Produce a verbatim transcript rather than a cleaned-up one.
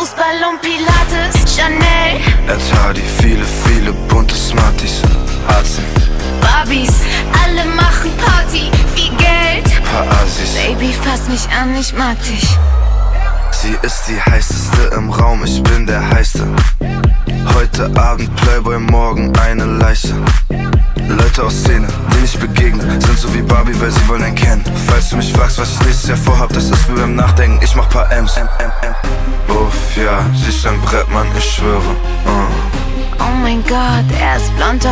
Fußball und Pilates, Chanel, Ed Hardy, viele, viele bunte Smarties, Arzen, Barbies, alle machen Party, viel Geld, paar Assis. Baby, fass mich an, ich mag dich. Sie ist die heißeste im Raum, ich bin der Heiße. Heute Abend Playboy, morgen eine Leiche. Leute aus Szene, denen ich begegne, sind so wie Barbie, weil sie wollen einen kennen. Falls du mich fragst, was ich nächstes Jahr vorhab, das ist wie beim Nachdenken, ich mach paar M's. Uff, ja, sie ist ein Brett, Mann, ich schwöre. uh. Oh mein Gott, er ist blond.